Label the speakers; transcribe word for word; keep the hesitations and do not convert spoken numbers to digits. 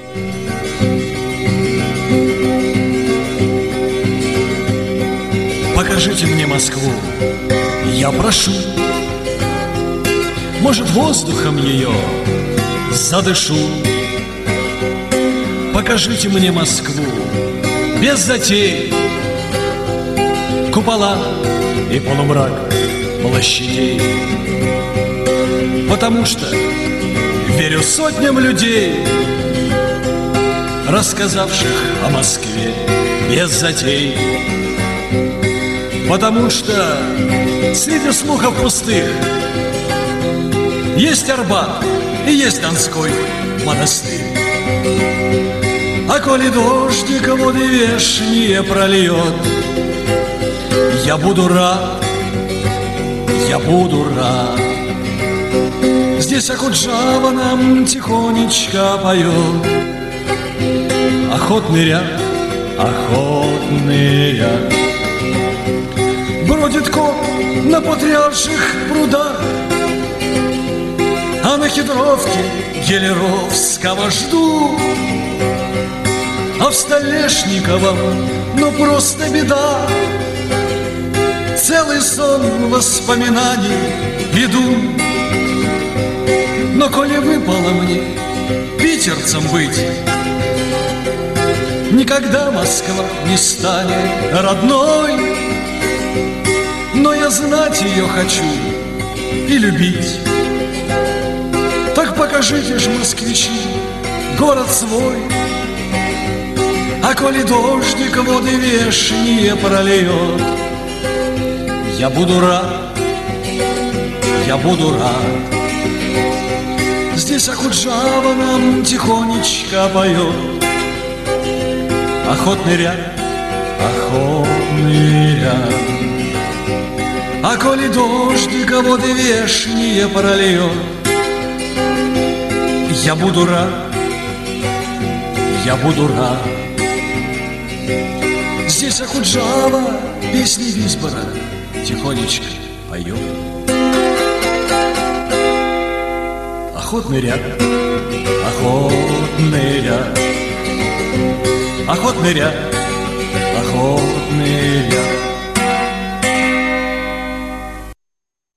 Speaker 1: Покажите мне Москву, я прошу. Может, воздухом ее задышу. Покажите мне Москву без затей, купола и полумрак площадей. Потому что верю сотням людей, рассказавших о Москве без затей. Потому что среди слухов пустых есть Арбат и есть Донской монастырь. А коли дождик воды вешние прольет, я буду рад, я буду рад. Здесь Акуджава нам тихонечко поет. Охотный ряд, охотный ряд. Бродит кот на потрясших прудах, а на хитровке Гелеровского жду. А в Столешниковом, ну просто беда, целый сон воспоминаний веду. Но коли выпало мне питерцем быть, никогда Москва не станет родной. Но я знать ее хочу и любить. Так покажите ж, москвичи, город свой. А коли дождик воды вешние прольет, я буду рад, я буду рад. Здесь Акуджава нам тихонечко поет. Охотный ряд, охотный ряд. А коли дождик воды вешние прольет, я буду рад, я буду рад. Здесь Акуджава песни Висбора тихонечко поет. Охотный ряд, охотный ряд. Охотный ряд, охотный ряд.